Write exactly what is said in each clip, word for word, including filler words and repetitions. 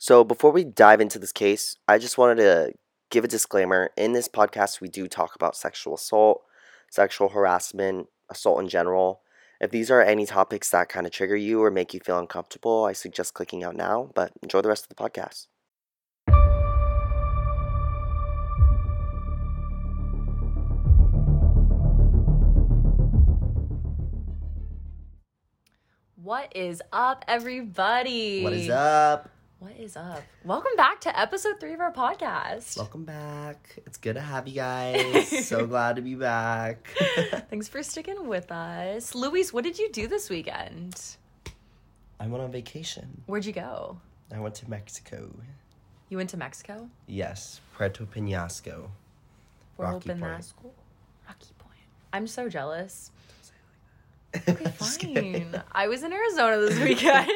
So before we dive into this case, I just wanted to give a disclaimer. In this podcast, we do talk about sexual assault, sexual harassment, assault in general. If these are any topics that kind of trigger you or make you feel uncomfortable, I suggest clicking out now, but enjoy the rest of the podcast. What is up, everybody? What is up? What is up? Welcome back to episode three of our podcast. Welcome back. It's good to have you guys. So glad to be back. Thanks for sticking with us. Luis, what did you do this weekend? I went on vacation. Where'd you go? I went to Mexico. You went to Mexico? Yes, Puerto Penasco. Rocky Point. Rocky Point. I'm so jealous. Don't say it like that. Okay, Just fine. kidding. I was in Arizona this weekend.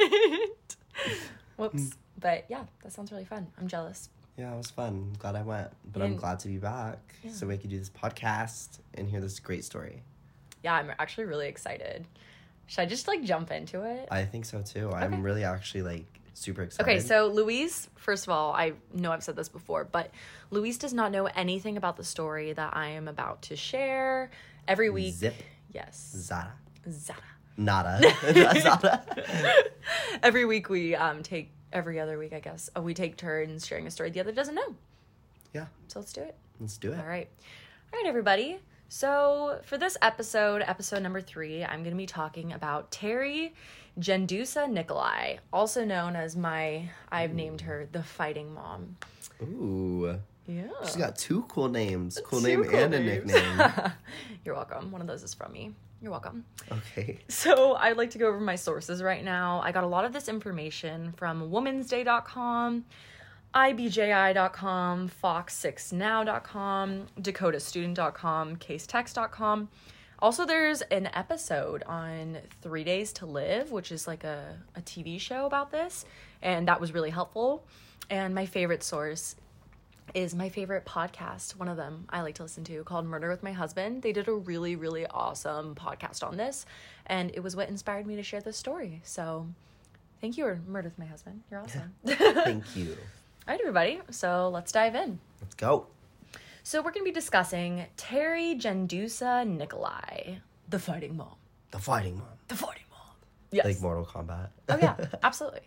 Whoops. But yeah, that sounds really fun. I'm jealous. Yeah, it was fun. Glad I went. But You I'm didn't- glad to be back Yeah. so we could do this podcast and hear this great story. Yeah, I'm actually really excited. Should I just like jump into it? I think so too. Okay. I'm really actually like super excited. Okay, so Luis, first of all, I know I've said this before, but Luis does not know anything about the story that I am about to share. Every week. Zip, Yes. Zada, Zara. Nada, Zada. Every week we um take, every other week, I guess, uh, we take turns sharing a story the other doesn't know. Yeah, So let's do it. let's do it. All right. All right, everybody. So for this episode, episode number three, I'm going to be talking about Terry Gendusa Nikolai, also known as my, I've named her the Fighting Mom. Ooh, Yeah. she's got two cool names. Cool Two name cool and names. a nickname. You're welcome. One of those is from me. You're welcome. Okay. So I'd like to go over my sources right now. I got a lot of this information from womens day dot com, I B J I dot com, fox six now dot com, dakota student dot com, case text dot com. Also, there's an episode on Three Days to Live, which is like a, a T V show about this, and that was really helpful. And my favorite source is my favorite podcast, one of them I like to listen to, called Murder with My Husband. They did a really, really awesome podcast on this, and it was what inspired me to share this story. So thank you, Murder with My Husband. You're awesome. Thank you. All right, everybody. So let's dive in. Let's go. So we're going to be discussing Terry Gendusa Nikolai, the Fighting Mom. The Fighting Mom. The Fighting Mom. Yes. Like Mortal Kombat. Oh, yeah, absolutely.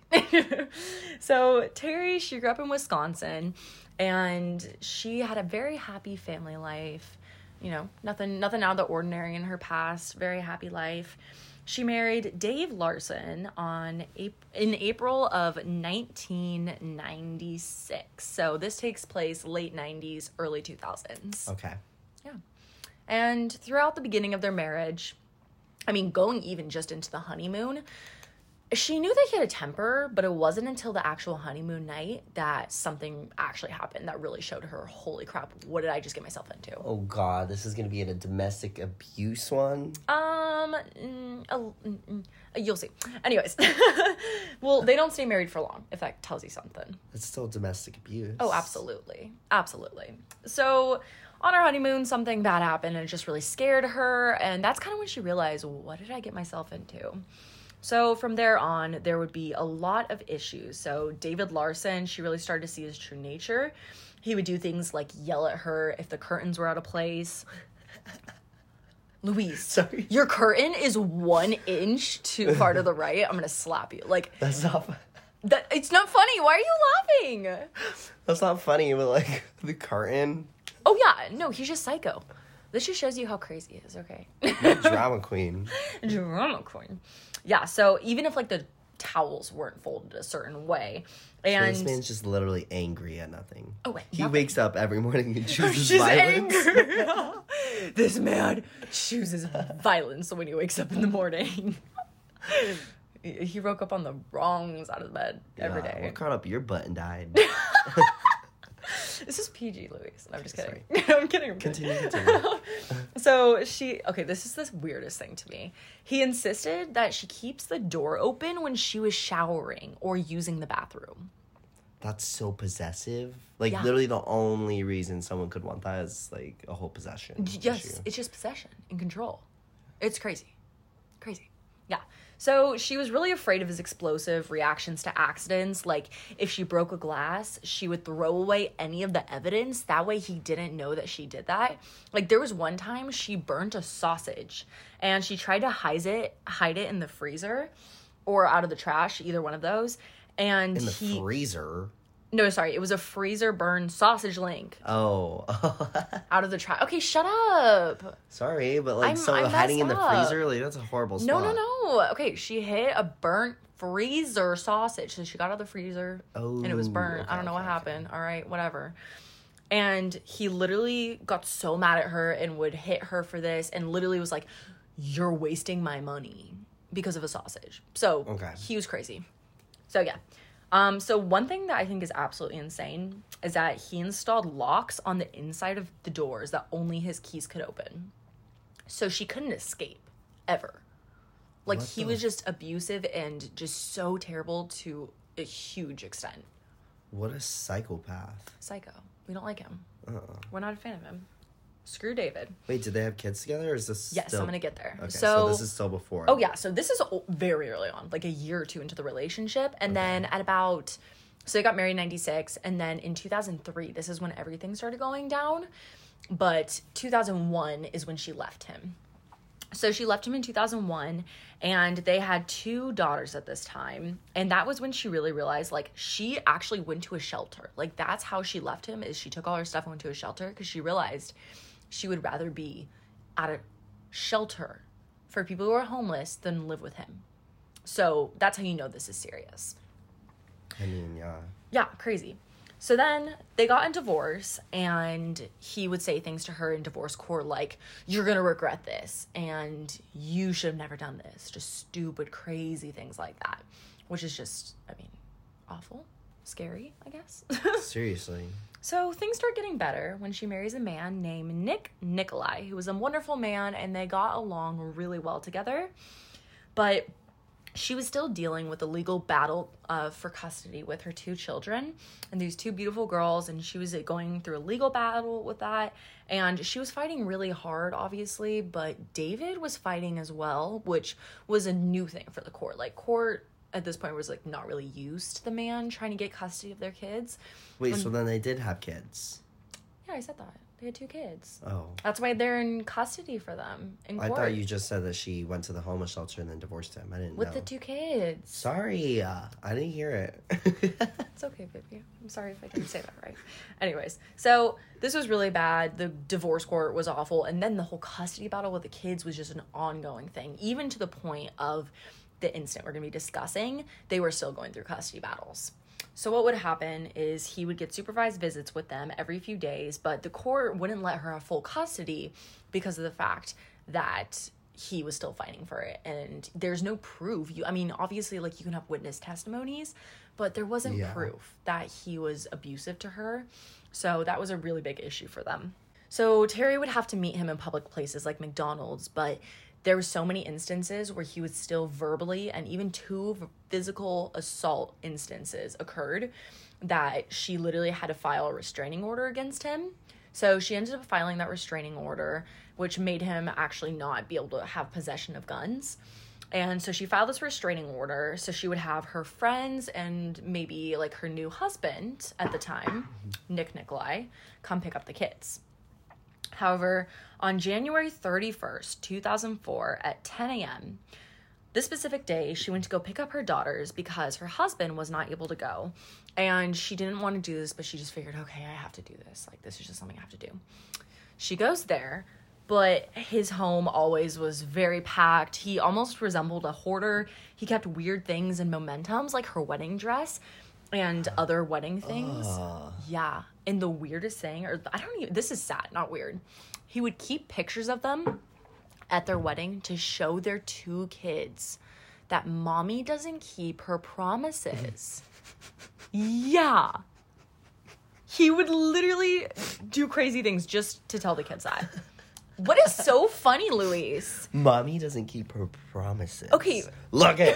So Terry, she grew up in Wisconsin, and she had a very happy family life. You know, nothing nothing out of the ordinary in her past. Very happy life. She married Dave Larson on April, in April of nineteen ninety-six. So this takes place late nineties, early two thousands. Okay. Yeah. And throughout the beginning of their marriage, I mean, going even just into the honeymoon, she knew that he had a temper, but it wasn't until the actual honeymoon night that something actually happened that really showed her, holy crap, what did I just get myself into? Oh God, this is gonna be in a domestic abuse one. Um, mm, uh, mm, mm, you'll see. Anyways, well, they don't stay married for long, if that tells you something. It's still domestic abuse. Oh, absolutely. Absolutely. So on her honeymoon, something bad happened and it just really scared her. And that's kind of when she realized, what did I get myself into? So from there on, there would be a lot of issues. So David Larson, she really started to see his true nature. He would do things like yell at her if the curtains were out of place. Luis, Sorry. your curtain is one inch too far to the right. I'm going to slap you. Like, That's not. that. It's not funny. Why are you laughing? That's not funny. But like the curtain. Oh, yeah. No, he's just psycho. This just shows you how crazy he is, okay? Drama queen. Drama queen. Yeah, so even if, like, the towels weren't folded a certain way, and... So this man's just literally angry at nothing. Oh, wait, He nothing. wakes up every morning and chooses She's violence. angry. This man chooses violence when he wakes up in the morning. He woke up on the wrong side of the bed every Yeah, day. What caught up your butt and died? This is P G, Luis. No, I'm just Okay, kidding. I'm kidding. I'm kidding. Continue, continue. So she, okay, this is the weirdest thing to me. He insisted that she keeps the door open when she was showering or using the bathroom. That's so possessive. Like, Yeah. literally the only reason someone could want that is, like, a whole possession Yes, issue. it's just possession and control. It's crazy. Crazy. Yeah. So she was really afraid of his explosive reactions to accidents. Like, if she broke a glass, she would throw away any of the evidence. That way he didn't know that she did that. Like, there was one time she burnt a sausage and she tried to hide it, hide it in the freezer or out of the trash, either one of those. And In the he, freezer? No, sorry. It was a freezer burn sausage link. Oh. Out of the trash. Okay, shut up. Sorry, but like, I'm- so I hiding in the messed up. freezer? Like, that's a horrible No, spot. no, no. Okay, she hit a burnt freezer sausage. So she got out of the freezer and it was Oh, burnt. I okay, don't know okay, what okay. happened. All right, whatever. And he literally got so mad at her and would hit her for this and literally was like, "You're wasting my money," because of a sausage. So Okay. he was crazy. So yeah. Um, so one thing that I think is absolutely insane is that he installed locks on the inside of the doors that only his keys could open. So she couldn't escape, ever. Like, What he the- was just abusive and just so terrible to a huge extent. What a psychopath. Psycho. We don't like him. Uh-uh. We're not a fan of him. Screw David. Wait, did they have kids together, or is this Yes, still... I'm going to get there. Okay, so, so this is still before. Oh, yeah. So this is o- very early on, like a year or two into the relationship. And then at about, so they got married in ninety-six. And then in two thousand three, this is when everything started going down. But two thousand one is when she left him. So she left him in two thousand one, and they had two daughters at this time. And that was when she really realized, like, she actually went to a shelter. Like, that's how she left him, is she took all her stuff and went to a shelter because she realized she would rather be at a shelter for people who are homeless than live with him. So that's how you know this is serious. I mean, yeah. Yeah, crazy. So then they got in divorce, and he would say things to her in divorce court like, "You're going to regret this," and "You should have never done this." Just stupid, crazy things like that, which is just, I mean, awful, scary, I guess. Seriously. So things start getting better when she marries a man named Nick Nikolai, who was a wonderful man, and they got along really well together. But she was still dealing with a legal battle uh, for custody with her two children and these two beautiful girls, and she was going through a legal battle with that. And she was fighting really hard, obviously, but David was fighting as well, which was a new thing for the court. Like, court at this point was like not really used to the man trying to get custody of their kids. Wait, so then they did have kids? Yeah, I said that. They had two kids. Oh. That's why they're in custody for them in I court. thought you just said that she went to the homeless shelter and then divorced him. I didn't With know. the two kids. Sorry, uh, I didn't hear it. It's okay, baby. I'm sorry if I didn't say that right. Anyways, so this was really bad. The divorce court was awful. And then the whole custody battle with the kids was just an ongoing thing. Even to the point of the incident we're going to be discussing, they were still going through custody battles. So what would happen is he would get supervised visits with them every few days, but the court wouldn't let her have full custody because of the fact that he was still fighting for it. And there's no proof. You, I mean, obviously, like, you can have witness testimonies, but there wasn't Yeah. proof that he was abusive to her. So that was a really big issue for them. So Terry would have to meet him in public places like McDonald's, but there were so many instances where he would still verbally, and even two physical assault instances occurred, that she literally had to file a restraining order against him. So she ended up filing that restraining order, which made him actually not be able to have possession of guns. And so she filed this restraining order so she would have her friends and maybe like her new husband at the time, Nick Nikolai, come pick up the kids. However, on January thirty-first, two thousand four, at ten a.m., this specific day, she went to go pick up her daughters because her husband was not able to go. And she didn't want to do this, but she just figured, okay, I have to do this. Like, this is just something I have to do. She goes there, but his home always was very packed. He almost resembled a hoarder. He kept weird things and momentums, like her wedding dress and other wedding things. Ugh. Yeah. And the weirdest thing, or I don't even, this is sad, not weird. He would keep pictures of them at their wedding to show their two kids that mommy doesn't keep her promises. Yeah. He would literally do crazy things just to tell the kids that. What is so funny, Luis? Mommy doesn't keep her promises. Okay. Look it.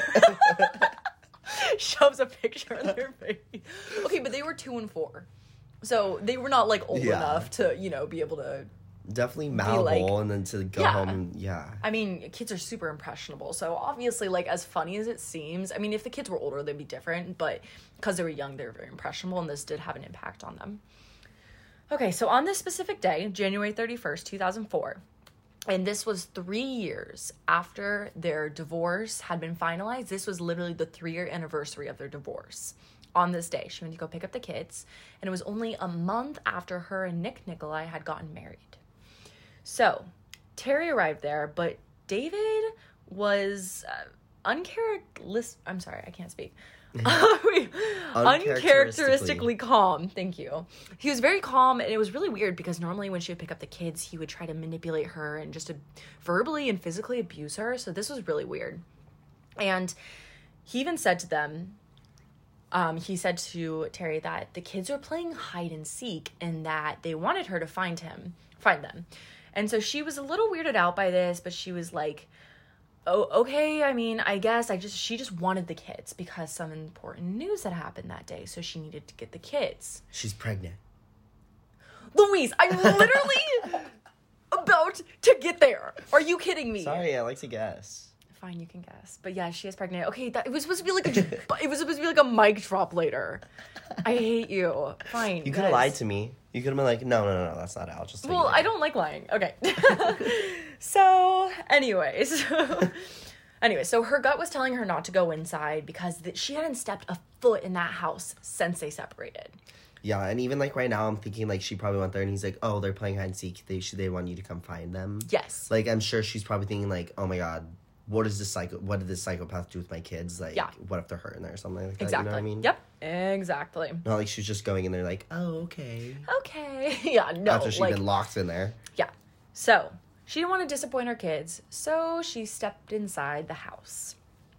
Shoves a picture on their face. Okay, but they were two and four. So they were not, like, old Yeah. enough to, you know, be able to definitely malleable, like, and then to go yeah. home, and, yeah. I mean, kids are super impressionable, so obviously, like, as funny as it seems, I mean, if the kids were older, they'd be different, but because they were young, they were very impressionable, and this did have an impact on them. Okay, so on this specific day, January thirty-first, two thousand four, and this was three years after their divorce had been finalized. This was literally the three-year anniversary of their divorce. On this day, she went to go pick up the kids, and it was only a month after her and Nick Nikolai had gotten married. So, Terry arrived there, but David was uh, uncharacteristic. I'm sorry, I can't speak. Uncharacteristically. Uncharacteristically calm. Thank you. He was very calm, and it was really weird because normally when she would pick up the kids, he would try to manipulate her and just to verbally and physically abuse her. So this was really weird. And he even said to them, um, he said to Terry that the kids were playing hide and seek and that they wanted her to find him, find them. And so she was a little weirded out by this, but she was like, oh, okay, I mean, I guess I just, she just wanted the kids because some important news had happened that day. So she needed to get the kids. She's pregnant. Louise, I'm literally about to get there. Are you kidding me? Sorry, I like to guess. Fine, you can guess. But yeah, she is pregnant. Okay, that, it was supposed to be like a, it was supposed to be like a mic drop later. I hate you. Fine. You could have lied to me. You could have been like, no, no, no, no, that's not it. I'll just tell Well, you I don't like lying. Okay. So, anyways. Anyway, so her gut was telling her not to go inside because th- she hadn't stepped a foot in that house since they separated. Yeah, and even, like, right now, I'm thinking, like, she probably went there, and he's like, oh, they're playing hide and seek. They, should they want you to come find them? Yes. Like, I'm sure she's probably thinking, like, oh, my God, what is this psycho? What did this psychopath do with my kids? Like, yeah. What if they're hurting there or something like that? Exactly. You know what I mean? Yep. Exactly. Not like she's just going in there like, oh, okay. Okay. Yeah, no. After she'd like, been locked in there. Yeah. So, she didn't want to disappoint her kids, so she stepped inside the house.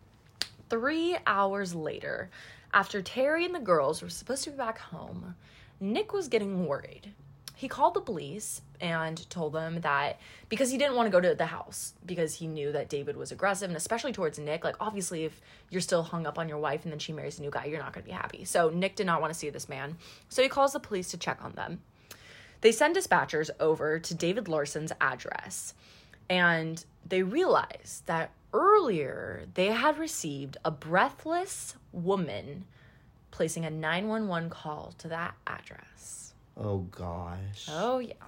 Three hours later, after Terry and the girls were supposed to be back home, Nick was getting worried. He called the police and told them that because he didn't want to go to the house because he knew that David was aggressive, and especially towards Nick. Like, obviously, if you're still hung up on your wife and then she marries a new guy, you're not going to be happy. So Nick did not want to see this man. So he calls the police to check on them. They send dispatchers over to David Larson's address, and they realize that earlier they had received a breathless woman placing a nine one one call to that address. Oh, gosh. Oh, yeah.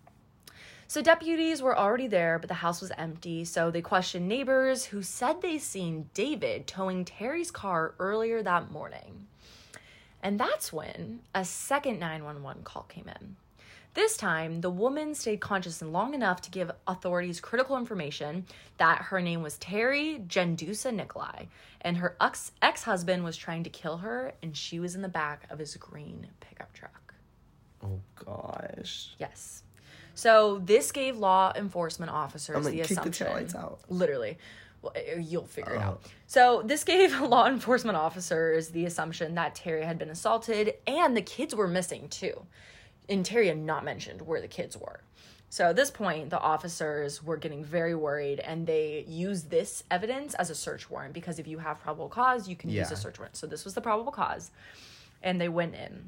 So deputies were already there, but the house was empty, so they questioned neighbors who said they seen David towing Terry's car earlier that morning. And that's when a second nine one one call came in. This time, the woman stayed conscious and long enough to give authorities critical information that her name was Terry Gendusa Nikolai, and her ex- ex-husband was trying to kill her, and she was in the back of his green pickup truck. Oh, gosh. Yes. So this gave law enforcement officers I'm like, the kick assumption. the taillights out. Literally. Well, you'll figure oh. it out. So this gave law enforcement officers the assumption that Terry had been assaulted and the kids were missing too. And Terry had not mentioned where the kids were. So at this point, the officers were getting very worried, and they used this evidence as a search warrant because if you have probable cause, you can yeah. use a search warrant. So this was the probable cause, and they went in.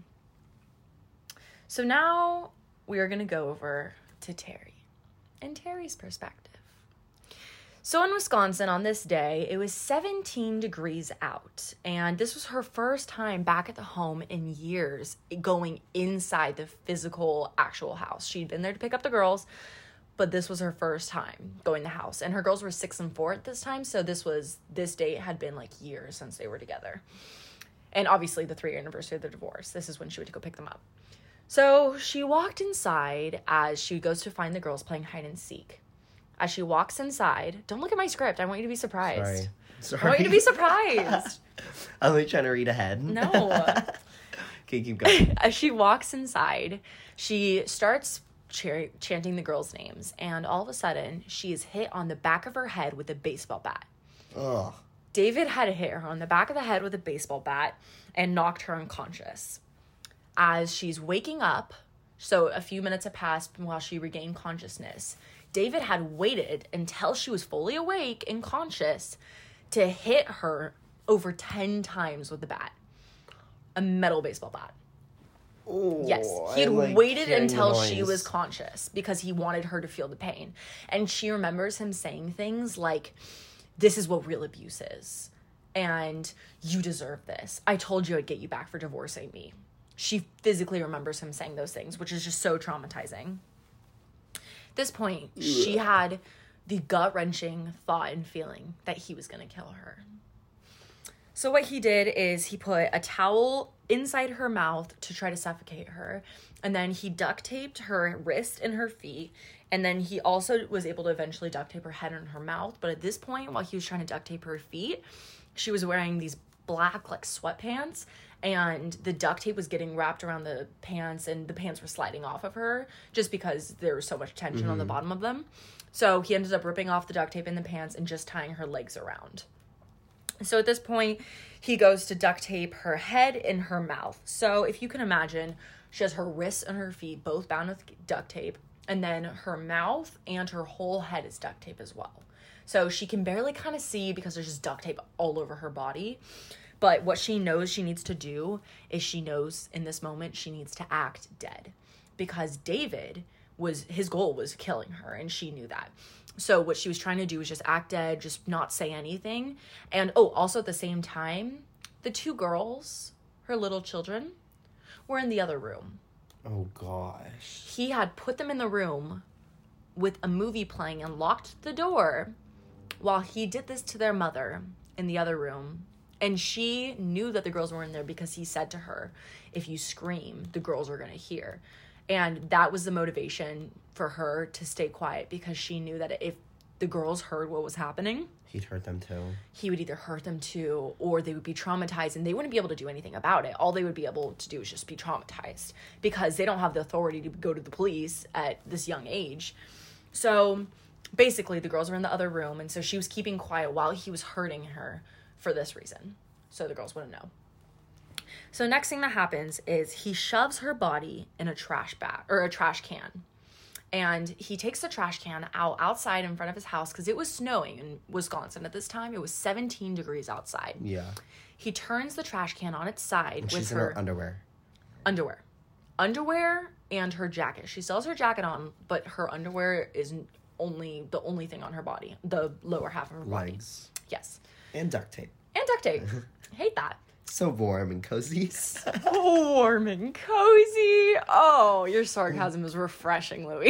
So now we are going to go over to Terry and Terry's perspective. So in Wisconsin on this day, it was seventeen degrees out, and this was her first time back at the home in years going inside the physical actual house. She'd been there to pick up the girls, but this was her first time going to the house, and her girls were six and four at this time, so this was this date had been like years since they were together. And obviously the three-year anniversary of their divorce. This is when she went to go pick them up. So she walked inside as she goes to find the girls playing hide and seek. As she walks inside, don't look at my script. I want you to be surprised. Sorry. Sorry. I want you to be surprised. I'm like trying to read ahead. No. Okay, keep going. As she walks inside, she starts ch- chanting the girls' names, and all of a sudden, she is hit on the back of her head with a baseball bat. Ugh. David had hit her on the back of the head with a baseball bat and knocked her unconscious. As she's waking up, so a few minutes had passed while she regained consciousness, David had waited until she was fully awake and conscious to hit her over ten times with the bat. A metal baseball bat. Oh, Yes, he had like waited hearing until the she noise. was conscious because he wanted her to feel the pain. And she remembers him saying things like, this is what real abuse is. And you deserve this. I told you I'd get you back for divorcing me. She physically remembers him saying those things, which is just so traumatizing. At this point, yeah. she had the gut-wrenching thought and feeling that he was going to kill her. So what he did is he put a towel inside her mouth to try to suffocate her. And then he duct taped her wrist and her feet. And then he also was able to eventually duct tape her head and her mouth. But at this point, while he was trying to duct tape her feet, she was wearing these black, like, sweatpants. And the duct tape was getting wrapped around the pants. And the pants were sliding off of her just because there was so much tension mm-hmm. on the bottom of them. So he ended up ripping off the duct tape in the pants and just tying her legs around. So at this point, he goes to duct tape her head and her mouth. So if you can imagine, she has her wrists and her feet both bound with duct tape. And then her mouth and her whole head is duct tape as well. So she can barely kind of see because there's just duct tape all over her body. But what she knows she needs to do is she knows in this moment she needs to act dead. Because David was, his goal was killing her, and she knew that. So what she was trying to do was just act dead, just not say anything. And, oh, also at the same time, the two girls, her little children, were in the other room. Oh, gosh. He had put them in the room with a movie playing and locked the door while he did this to their mother in the other room. And she knew that the girls were in there because he said to her, if you scream, the girls are going to hear. And that was the motivation for her to stay quiet, because she knew that if the girls heard what was happening, he'd hurt them too. He would either hurt them too, or they would be traumatized, and they wouldn't be able to do anything about it. All they would be able to do is just be traumatized, because they don't have the authority to go to the police at this young age. So basically the girls were in the other room, and so she was keeping quiet while he was hurting her for this reason, so the girls wouldn't know. So next thing that happens is he shoves her body in a trash bag or a trash can. And he takes the trash can out outside in front of his house because it was snowing in Wisconsin at this time. It was seventeen degrees outside. Yeah. He turns the trash can on its side and with she's her, in her underwear. Underwear. Underwear and her jacket. She still has her jacket on, but her underwear is only the only thing on her body. The lower half of her body. Legs. Yes. And duct tape. And duct tape. Hate that. So warm and cozy. So warm and cozy. Oh, your sarcasm is refreshing, Louise.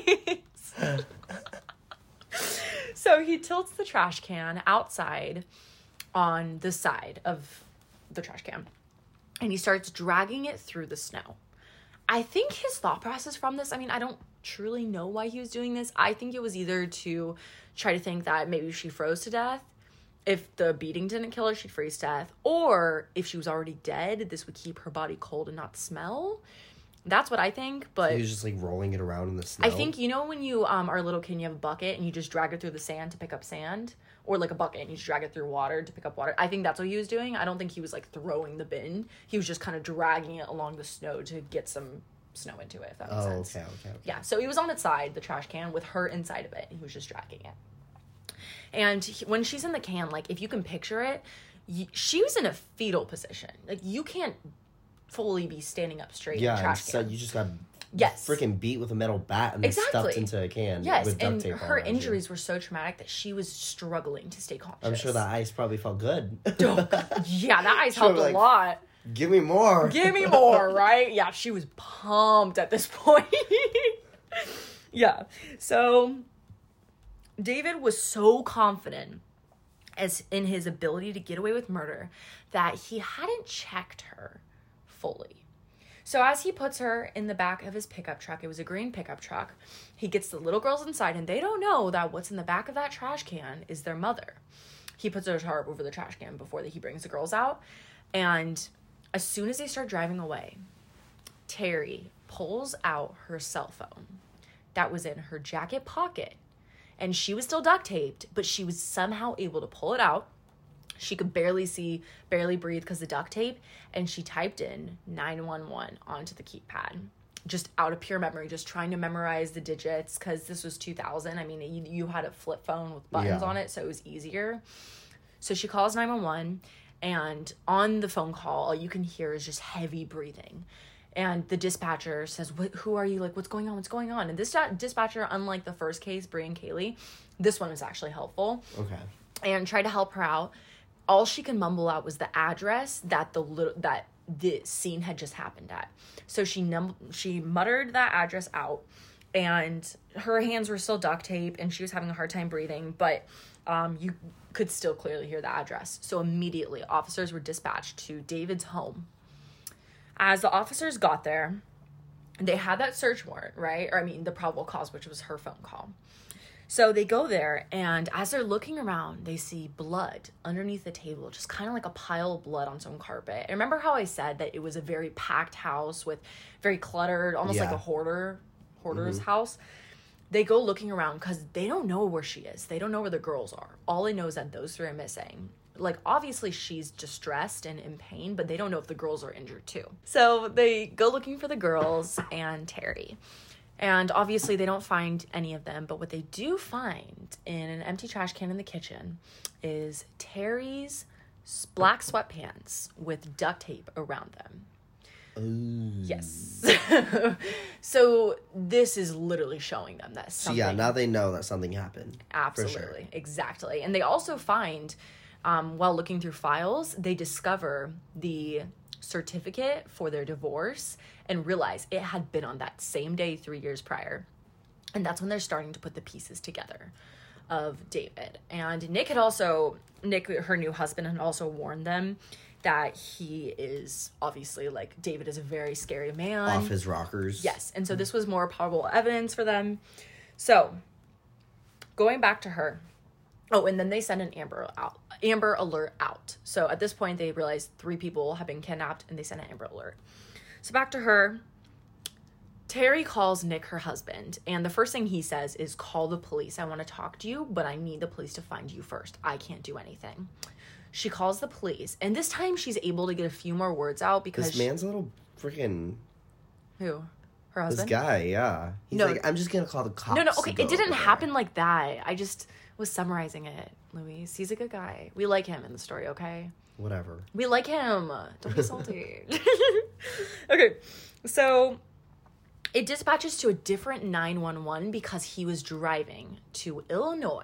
So he tilts the trash can outside on the side of the trash can, and he starts dragging it through the snow. I think his thought process from this, I mean, I don't truly know why he was doing this. I think it was either to try to think that maybe she froze to death. If the beating didn't kill her, she'd freeze to death. Or if she was already dead, this would keep her body cold and not smell. That's what I think, but... So he was just, like, rolling it around in the snow? I think, you know when you um, are a little kid and you have a bucket and you just drag it through the sand to pick up sand? Or, like, a bucket and you just drag it through water to pick up water? I think that's what he was doing. I don't think he was, like, throwing the bin. He was just kind of dragging it along the snow to get some snow into it, if that makes oh, sense. okay, okay, okay. Yeah, so he was on its side, the trash can, with her inside of it, and he was just dragging it. And he, when she's in the can, like, if you can picture it, y- she was in a fetal position. Like, you can't fully be standing up straight yeah, in a trash so can. you just got yes. freaking beat with a metal bat and then exactly. stuffed into a can yes. with duct and tape her on injuries you. were so traumatic that she was struggling to stay conscious. I'm sure that ice probably felt good. Yeah, that ice helped like, a lot. Give me more. Give me more, right? Yeah, she was pumped at this point. Yeah. So David was so confident as in his ability to get away with murder that he hadn't checked her fully. So as he puts her in the back of his pickup truck, it was a green pickup truck, he gets the little girls inside, and they don't know that what's in the back of that trash can is their mother. He puts a tarp over the trash can before he brings the girls out, and as soon as they start driving away, Terry pulls out her cell phone that was in her jacket pocket. And she was still duct taped, but she was somehow able to pull it out. She could barely see, barely breathe because of duct tape. And she typed in nine one one onto the keypad. Just out of pure memory, just trying to memorize the digits because this was two thousand. I mean, you, you had a flip phone with buttons yeah. on it, so it was easier. So she calls nine one one, and on the phone call, all you can hear is just heavy breathing. And the dispatcher says, who are you? Like, what's going on? What's going on? And this dispatcher, unlike the first case, Brie and Kaylee, this one was actually helpful. Okay. And tried to help her out. All she could mumble out was the address that the little that the scene had just happened at. So she num- she muttered that address out, and her hands were still duct taped, and she was having a hard time breathing, but um, you could still clearly hear the address. So immediately, officers were dispatched to David's home. As the officers got there, they had that search warrant, right? Or I mean, the probable cause, which was her phone call. So they go there, and as they're looking around, they see blood underneath the table, just kind of like a pile of blood on some carpet. And remember how I said that it was a very packed house with very cluttered, almost yeah. like a hoarder, hoarder's mm-hmm. house? They go looking around because they don't know where she is. They don't know where the girls are. All they know is that those three are missing. Like, obviously she's distressed and in pain, but they don't know if the girls are injured too. So they go looking for the girls and Terry. And obviously they don't find any of them, but what they do find in an empty trash can in the kitchen is Terry's black sweatpants with duct tape around them. Ooh. Yes. So this is literally showing them that something... So yeah, now they know that something happened. Absolutely. For sure. Exactly. And they also find, um, while looking through files, they discover the certificate for their divorce and realize it had been on that same day three years prior. And that's when they're starting to put the pieces together of David. And Nick had also, Nick, her new husband, had also warned them that he is obviously, like, David is a very scary man. Off his rockers. Yes. And so this was more probable evidence for them. So, going back to her. Oh, and then they send an Amber out, Amber Alert out. So at this point, they realize three people have been kidnapped, and they send an Amber Alert. So back to her. Terry calls Nick, her husband, and the first thing he says is, call the police. I want to talk to you, but I need the police to find you first. I can't do anything. She calls the police, and this time she's able to get a few more words out because... This man's a little freaking... Who? Her husband? This guy, yeah. He's no, like, I'm just going to call the cops. No, no, okay, it didn't over happen there. like that. I just was summarizing it, Louise. He's a good guy. We like him in the story, okay? Whatever. We like him. Don't be salty. Okay, so it dispatches to a different nine one one because he was driving to Illinois.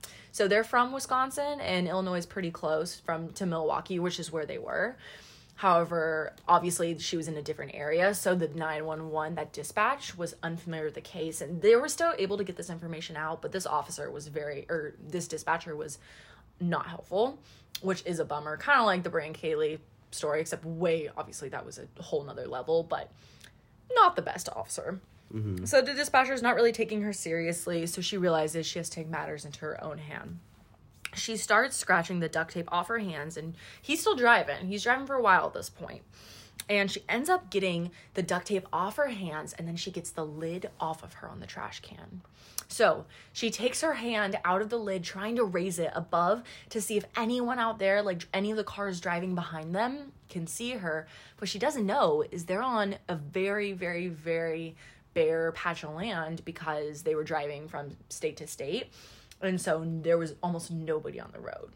So they're from Wisconsin, and Illinois is pretty close from to Milwaukee, which is where they were. However, obviously she was in a different area, so the nine one one, that dispatch, was unfamiliar with the case, and they were still able to get this information out, but this officer was very, or this dispatcher was not helpful, which is a bummer. Kind of like the Brie and Kaylee story, except way, obviously that was a whole nother level, but not the best officer. Mm-hmm. So the dispatcher's not really taking her seriously, so she realizes she has to take matters into her own hand. She starts scratching the duct tape off her hands, and he's still driving. He's driving for a while at this point. And she ends up getting the duct tape off her hands, and then she gets the lid off of her on the trash can. So she takes her hand out of the lid, trying to raise it above to see if anyone out there, like any of the cars driving behind them, can see her. What she doesn't know is they're on a very, very, very bare patch of land because they were driving from state to state. And so there was almost nobody on the road.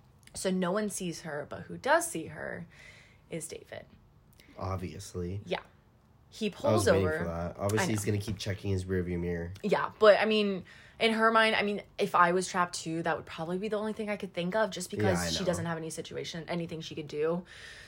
So no one sees her, but who does see her is David. Obviously. Yeah. He I was pulls waiting over. for that. Obviously, he's going to keep checking his rearview mirror. Yeah, but I mean, in her mind, I mean, if I was trapped too, that would probably be the only thing I could think of, just because Yeah, I she know. doesn't have any situation, anything she could do.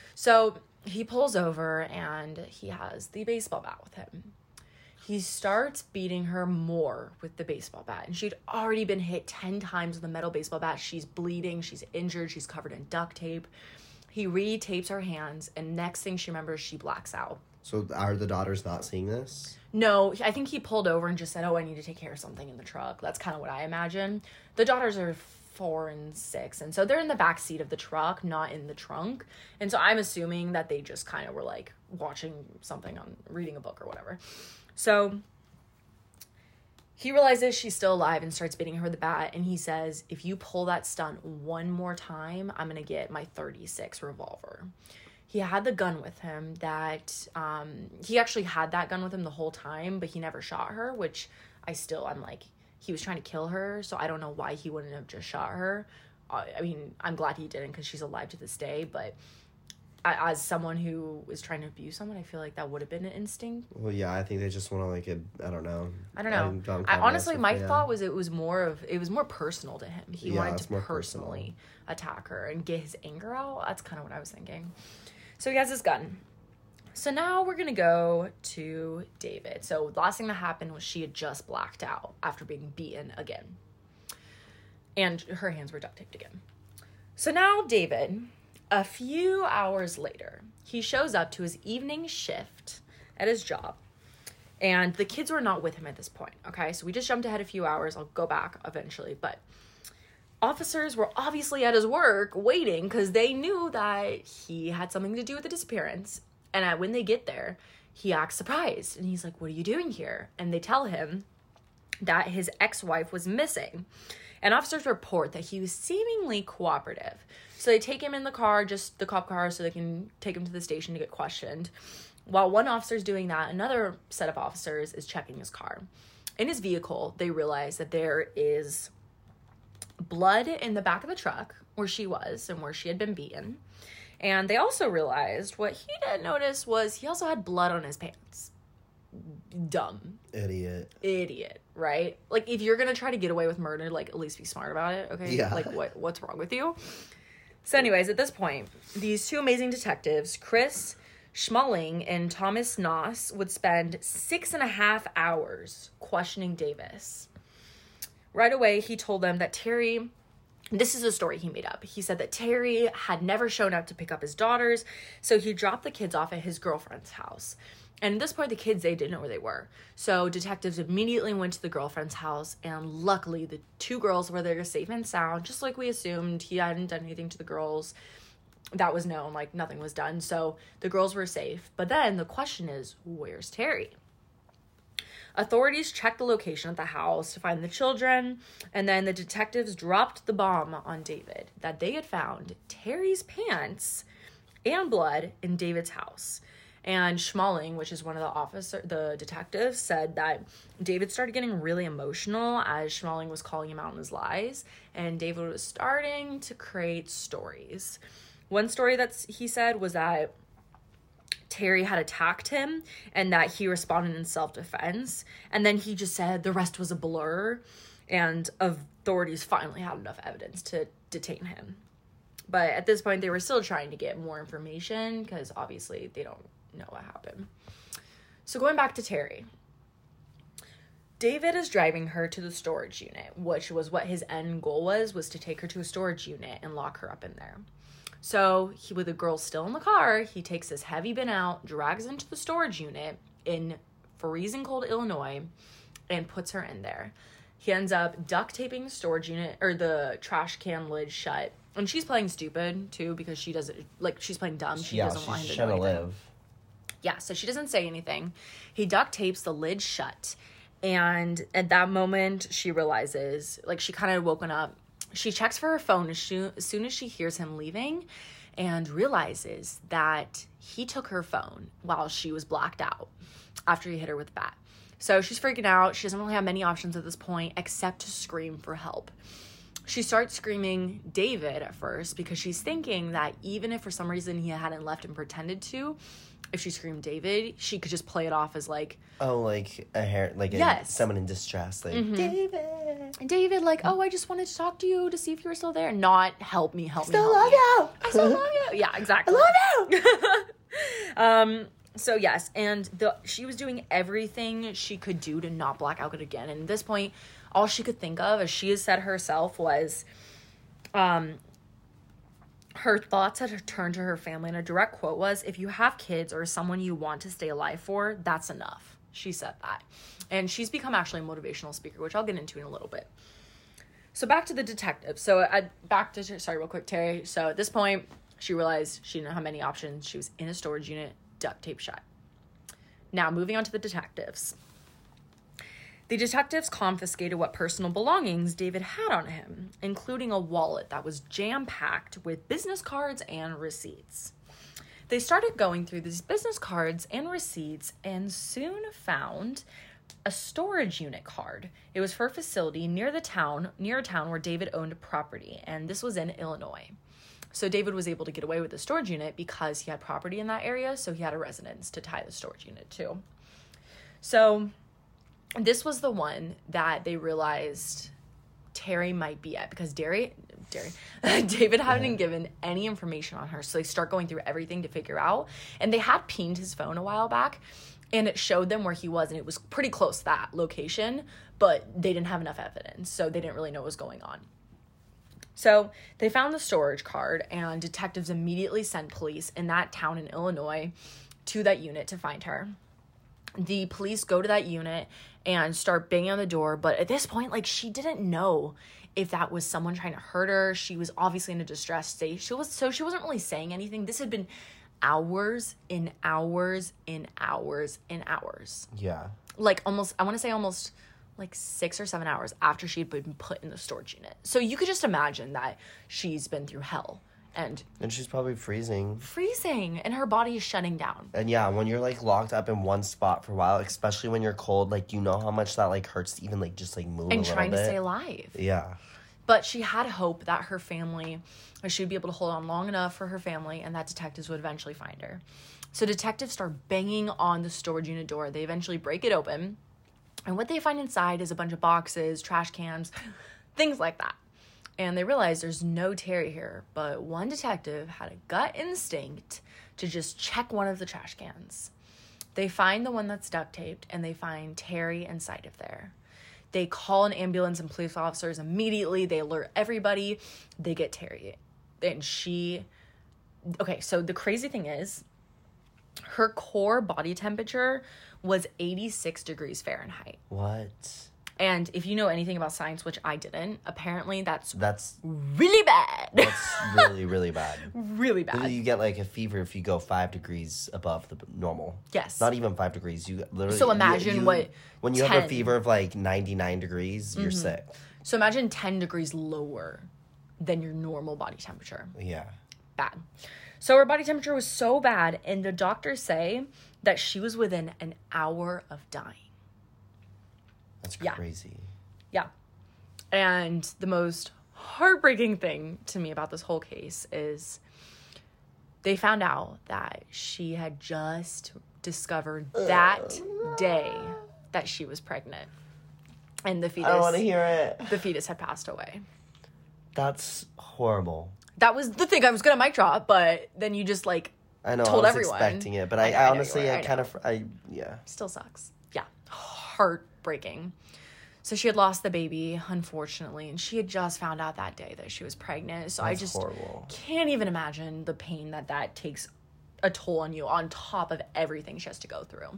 So he pulls over, and he has the baseball bat with him. He starts beating her more with the baseball bat. And she'd already been hit ten times with a metal baseball bat. She's bleeding. She's injured. She's covered in duct tape. He re-tapes her hands. And next thing she remembers, she blacks out. So are the daughters not seeing this? No, I think he pulled over and just said, oh, I need to take care of something in the truck. That's kind of what I imagine. The daughters are four and six. And so they're in the back seat of the truck, not in the trunk. And so I'm assuming that they just kind of were like watching something on, reading a book or whatever. So he realizes she's still alive and starts beating her with the bat. And he says, if you pull that stunt one more time, I'm going to get my thirty-six revolver. He had the gun with him that, um, he actually had that gun with him the whole time, but he never shot her, which I still, I'm like, he was trying to kill her. So I don't know why he wouldn't have just shot her. I mean, I'm glad he didn't because she's alive to this day, but as someone who is trying to abuse someone, I feel like that would have been an instinct. Well, yeah, I think they just want to, like, a, I don't know. I don't know. don't I, honestly, my yeah. thought was it was more of, it was more personal to him. He Yeah, wanted it's to more personally attack her and get his anger out. That's kind of what I was thinking. So he has his gun. So now we're going to go to David. So the last thing that happened was she had just blacked out after being beaten again. And her hands were duct taped again. So now David, a few hours later, he shows up to his evening shift at his job. And the kids were not with him at this point, okay? So we just jumped ahead a few hours. I'll go back eventually. But officers were obviously at his work waiting because they knew that he had something to do with the disappearance. And when they get there, he acts surprised. And he's like, what are you doing here? And they tell him that his ex-wife was missing. And officers report that he was seemingly cooperative. So they take him in the car, just the cop car, so they can take him to the station to get questioned. While one officer's doing that, another set of officers is checking his car. In his vehicle, they realize that there is blood in the back of the truck where she was and where she had been beaten. And they also realized what he didn't notice was he also had blood on his pants. Dumb. Idiot. Idiot, right? Like, if you're gonna try to get away with murder, like, at least be smart about it, okay? Yeah. Like, what what's wrong with you? So anyways, at this point, these two amazing detectives, Chris Schmalling and Thomas Noss, would spend six and a half hours questioning Davis. Right away, he told them that Terry... This is a story he made up. He said that Terry had never shown up to pick up his daughters, so he dropped the kids off at his girlfriend's house. And at this point, the kids, they didn't know where they were. So detectives immediately went to the girlfriend's house, and luckily the two girls were there safe and sound, just like we assumed. He hadn't done anything to the girls. That was known, like nothing was done. So the girls were safe. But then the question is, where's Terry? Authorities checked the location of the house to find the children, and then the detectives dropped the bomb on David that they had found Terry's pants and blood in David's house. And Schmalling, which is one of the officer, the detectives, said that David started getting really emotional as Schmalling was calling him out on his lies, and David was starting to create stories. One story that he said was that Terry had attacked him and that he responded in self-defense. And then he just said the rest was a blur, and authorities finally had enough evidence to detain him. But at this point, they were still trying to get more information because obviously they don't know what happened. So going back to Terry, David is driving her to the storage unit, which was what his end goal was, was to take her to a storage unit and lock her up in there. So he, with the girl still in the car, he takes this heavy bin out, drags into the storage unit in freezing cold Illinois, and puts her in there. He ends up duct taping the storage unit, or the trash can lid shut. And she's playing stupid, too, because she doesn't, like, she's playing dumb. She yeah, doesn't want him she's to do trying to anything. live. Yeah, so she doesn't say anything. He duct tapes the lid shut. And at that moment, she realizes, like, she kind of woken up. She checks for her phone as, she, as soon as she hears him leaving and realizes that he took her phone while she was blacked out after he hit her with a bat. So she's freaking out. She doesn't really have many options at this point except to scream for help. She starts screaming David at first because she's thinking that even if for some reason he hadn't left and pretended to, if she screamed David, she could just play it off as like... Oh, like a hair, like a, yes. someone in distress, like, mm-hmm. David. David, like, oh, I just wanted to talk to you to see if you were still there. Not, help me, help still me, help love me. you. I still love you. Yeah, exactly. I love you. um, so, yes, and the she was doing everything she could do to not black out again. And at this point, all she could think of, as she has said herself, was... um. Her thoughts had turned to her family, and a direct quote was, if you have kids or someone you want to stay alive for, that's enough. She said that. And she's become actually a motivational speaker, which I'll get into in a little bit. So back to the detective. So I, back to, sorry, real quick, Terry. So at this point, she realized she didn't have many options. She was in a storage unit, duct tape shut. Now, moving on to the detectives. The detectives confiscated what personal belongings David had on him, including a wallet that was jam-packed with business cards and receipts. They started going through these business cards and receipts and soon found a storage unit card. It was for a facility near the town, near a town where David owned property, and this was in Illinois. So David was able to get away with the storage unit because he had property in that area, so he had a residence to tie the storage unit to. So this was the one that they realized Terry might be at, because Derry, Derry, David hadn't given any information on her, so they start going through everything to figure out. And they had pinged his phone a while back, and it showed them where he was, and it was pretty close to that location, but they didn't have enough evidence, so they didn't really know what was going on. So they found the storage card, and detectives immediately sent police in that town in Illinois to that unit to find her. The police go to that unit and start banging on the door, but at this point, like, she didn't know if that was someone trying to hurt her. She was obviously in a distressed state. She was, so she wasn't really saying anything. This had been hours and hours and hours and hours. Yeah. Like, almost, I want to say almost, like, six or seven hours after she'd been put in the storage unit. So you could just imagine that she's been through hell. And and she's probably freezing. Freezing. And her body is shutting down. And yeah, when you're, like, locked up in one spot for a while, especially when you're cold, like, you know how much that, like, hurts to even, like, just, like, move and a little trying bit. to stay alive. Yeah. But she had hope that her family, or she would be able to hold on long enough for her family, and that detectives would eventually find her. So detectives start banging on the storage unit door. They eventually break it open. And what they find inside is a bunch of boxes, trash cans, things like that. And they realize there's no Terry here, but one detective had a gut instinct to just check one of the trash cans. They find the one that's duct taped, and they find Terry inside of there. They call an ambulance and police officers immediately. They alert everybody. They get Terry. And she... Okay, so the crazy thing is, her core body temperature was eighty-six degrees Fahrenheit. What? And if you know anything about science, which I didn't, apparently that's That's really bad. That's really, really bad. Really bad. Literally, you get, like, a fever if you go five degrees above the normal. Yes. Not even five degrees. You literally. So imagine you, you, what when you ten have a fever of, like, ninety-nine degrees, you're Mm-hmm. sick. So imagine ten degrees lower than your normal body temperature. Yeah. Bad. So her body temperature was so bad, and the doctors say that she was within an hour of dying. That's Yeah. crazy. Yeah. And the most heartbreaking thing to me about this whole case is they found out that she had just discovered that day that she was pregnant. And the fetus... I don't want to hear it. The fetus had passed away. That's horrible. That was the thing I was going to mic drop, but then you just, like, I know, told I was everyone. expecting it, but I I, know, I, I know you honestly, were, I, I kind know. of, I, yeah. Still sucks. Yeah. Heartbreaking. So she had lost the baby, unfortunately, and she had just found out that day that she was pregnant. So That's I just horrible. can't even imagine the pain that that takes a toll on you on top of everything she has to go through.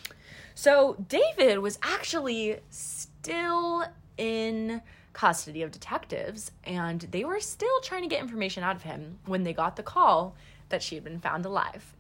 So David was actually still in custody of detectives, and they were still trying to get information out of him when they got the call that she had been found alive.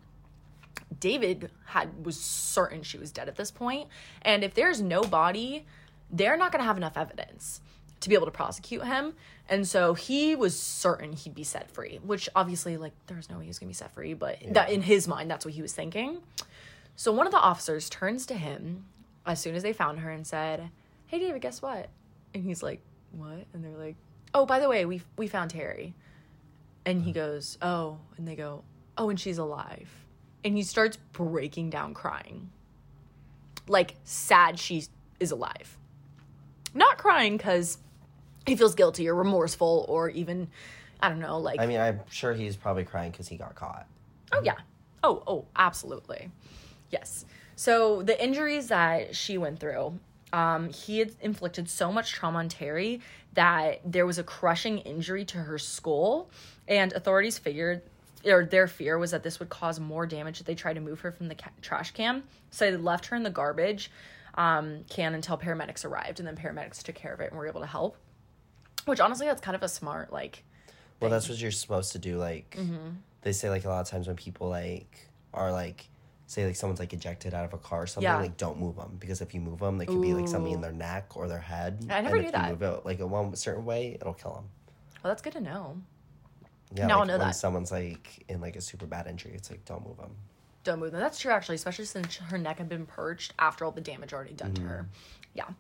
David had was certain she was dead at this point, and if there's no body, they're not going to have enough evidence to be able to prosecute him. And so he was certain he'd be set free, which obviously, like, there's no way he was going to be set free, but Yeah. that in his mind, that's what he was thinking. So one of the officers turns to him as soon as they found her and said, "Hey, David, guess what?" And he's like, "What?" And they're like, "Oh, by the way, we we found Terry." And he goes, "Oh," and they go, "Oh, and she's alive." And he starts breaking down crying. Like, sad she is alive. Not crying because he feels guilty or remorseful or even, I don't know, like... I mean, I'm sure he's probably crying because he got caught. Oh, yeah. Oh, oh, absolutely. Yes. So the injuries that she went through, um, he had inflicted so much trauma on Terry that there was a crushing injury to her skull, and authorities figured, or their fear was that this would cause more damage if they tried to move her from the ca- trash can. So they left her in the garbage um, can until paramedics arrived, and then paramedics took care of it and were able to help. Which, honestly, that's kind of a smart, like... Well, thing. that's what you're supposed to do. Like, Mm-hmm. they say, like, a lot of times when people, like, are, like, say, like, someone's, like, ejected out of a car or something, Yeah. like, don't move them. Because if you move them, they could be, like, something in Ooh. their neck or their head. I never and knew if that. you move it, like, a one certain way, it'll kill them. Well, that's good to know. Yeah, Now I'll like, know when that. someone's, like, in, like, a super bad injury, it's like, don't move them. Don't move them. That's true, actually, especially since her neck had been purged after all the damage already done to her. Yeah.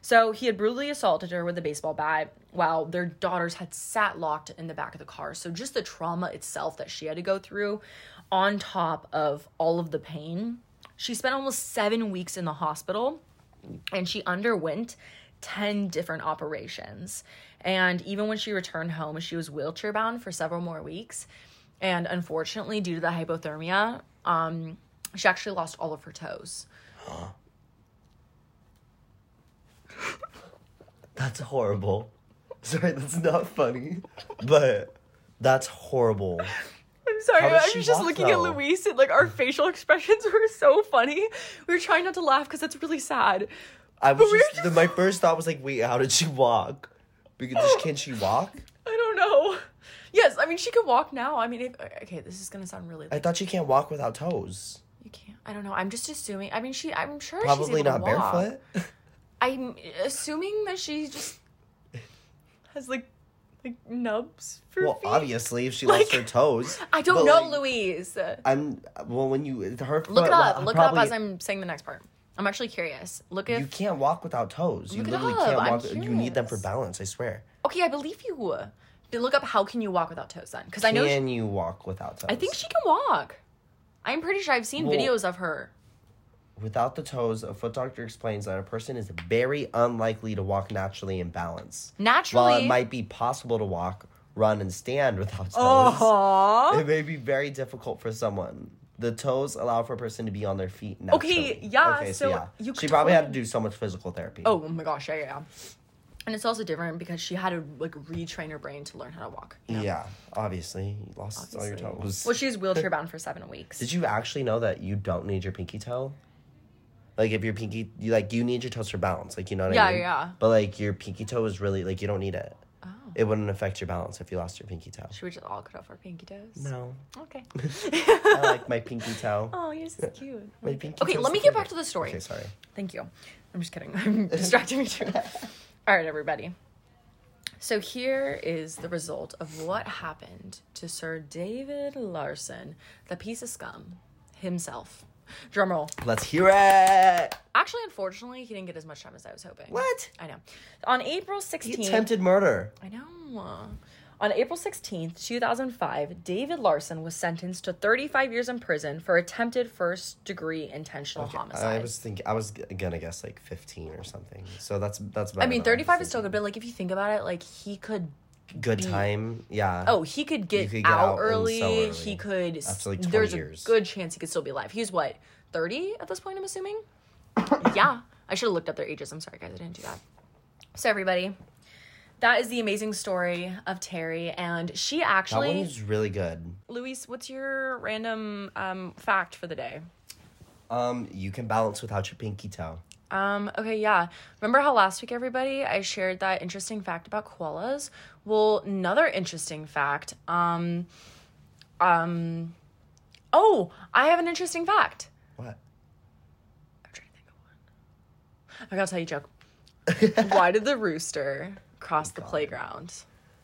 So he had brutally assaulted her with a baseball bat while their daughters had sat locked in the back of the car. So just the trauma itself that she had to go through on top of all of the pain. She spent almost seven weeks in the hospital and she underwent ten different operations. And even when she returned home, she was wheelchair bound for several more weeks. And unfortunately, due to the hypothermia, um, she actually lost all of her toes. That's horrible. Sorry, that's not funny. But that's horrible. I'm sorry, How I does was she just walk, looking though? at Luis and like our facial expressions were so funny. We were trying not to laugh because that's really sad. I was But we were just, the, my first thought was like, wait, how did she walk? Because can she walk? I don't know. Yes, I mean she can walk now. I mean, if, okay, this is gonna sound really. I thought she can't walk without toes. You can't. I don't know. I'm just assuming. I mean, she. I'm sure Probably she's able not to walk. barefoot. I'm assuming that she just has like like nubs for Well, feet. obviously, if she Like, lost her toes. I don't but, know, like, Louise. I'm well when you her Look foot, it up. well, Look probably, it up as I'm saying the next part. I'm actually curious. Look if You can't walk without toes. You Look it literally up. can't I'm walk. You need them for curious. balance. I swear. Okay, I believe you. Then look up how can you walk without toes then? Because I know she, Can you walk without toes? I think she can walk. I'm pretty sure I've seen Well, videos of her. Without the toes, a foot doctor explains that a person is very unlikely to walk naturally in balance. Naturally. While it might be possible to walk, run, and stand without toes, Aww. it may be very difficult for someone. The toes allow for a person to be on their feet naturally. Okay, yeah, Okay, so you she could probably had to totally- do so much physical therapy. Oh my gosh, yeah, yeah, yeah. And it's also different because she had to like retrain her brain to learn how to walk. You know? Yeah, obviously. You lost all your Obviously. toes. Well, she was wheelchair bound for seven weeks. Did you actually know that you don't need your pinky toe? Like, if your pinky, you like, you need your toes for balance. Like, you know what Yeah, I mean? yeah. But, like, your pinky toe is really, like, you don't need it. Oh. It wouldn't affect your balance if you lost your pinky toe. Should we just all cut off our pinky toes? No. Okay. I like my pinky toe. Oh, you're so cute. My pinky Okay, toe's let me so get cute. back to the story. Okay, sorry. Thank you. I'm just kidding. I'm distracting me too. All right, everybody. So here is the result of what happened to Sir David Larson, the piece of scum himself. Drum roll. Let's hear it. Actually, unfortunately, he didn't get as much time as I was hoping. What? I know. On April He sixteenth... attempted murder. I know. On April sixteenth, two thousand five, David Larson was sentenced to thirty-five years in prison for attempted first-degree intentional homicide. I was thinking, I was g- gonna guess like fifteen or something. So that's that's. I better mean, than thirty-five was is still good, but like if you think about it, like he could. Good be- time, yeah. Oh, he could get, You could get out, out in early. so early. He could. After, like, twenty there's years. a good chance he could still be alive. He's what, thirty at this point? I'm assuming. Yeah, I should have looked up their ages. I'm sorry, guys, I didn't do that. So everybody, that is the amazing story of Terry, and she That actually. one was really good. Luis, what's your random um, fact for the day? Um, you can balance without your pinky toe. Um, okay, yeah. Remember how last week, everybody, I shared that interesting fact about koalas? Well, another interesting fact. Um, um, oh, I have an interesting fact. What? I'm trying to think of one. I gotta tell you a joke. Why did the rooster cross the playground?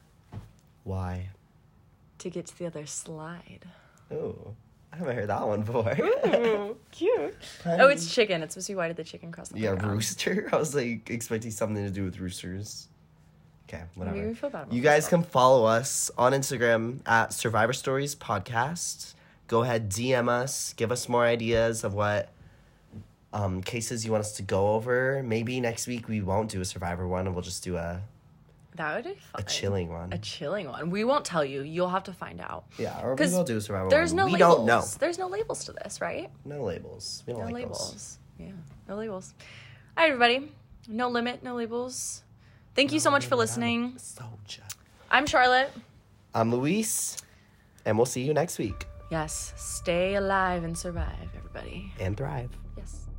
Why? To get to the other slide. Oh, I haven't heard that one before. Ooh, cute. Oh, it's chicken. It's supposed to be why did the chicken cross the Yeah, playground? rooster. I was like expecting something to do with roosters. Okay, whatever. Made me feel bad about You guys myself. can follow us on Instagram at Survivor Stories Podcast. Go ahead, D M us. Give us more ideas of what um, cases you want us to go over. Maybe next week we won't do a Survivor one and we'll just do a, That would be fun. a chilling one. A chilling one. We won't tell you. You'll have to find out. Yeah, or we 'Cause will do a Survivor There's one. no we labels. don't know. There's no labels to this, right? No labels. We don't No like labels. those. Yeah, no labels. All right, everybody. No limit, no labels. Thank you so much for listening. Soldier. I'm Charlotte. I'm Luis, and we'll see you next week. Yes, stay alive and survive, everybody. And thrive. Yes.